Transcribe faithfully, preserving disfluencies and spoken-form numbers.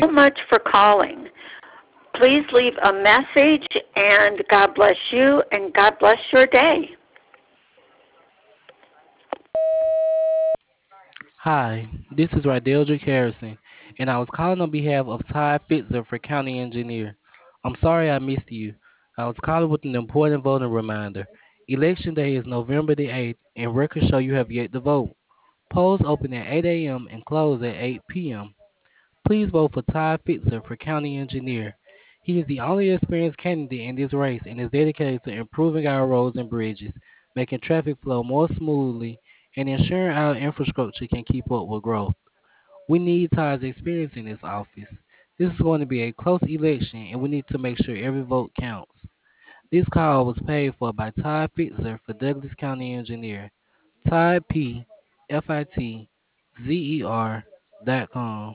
so much for calling. Please leave a message, and God bless you, and God bless your day. Hi, this is Rydeldrick Harrison, and I was calling on behalf of Ty Fitzer for County Engineer. I'm sorry I missed you. I was calling with an important voting reminder. Election Day is November the eighth, and records show you have yet to vote. Polls open at eight a m and close at eight p m. Please vote for Ty Fitzer for County Engineer. He is the only experienced candidate in this race and is dedicated to improving our roads and bridges, making traffic flow more smoothly, and ensuring our infrastructure can keep up with growth. We need Ty's experience in this office. This is going to be a close election, and we need to make sure every vote counts. This call was paid for by Ty Fitzer for Douglas County Engineer. Ty P F I T Z E R dot com.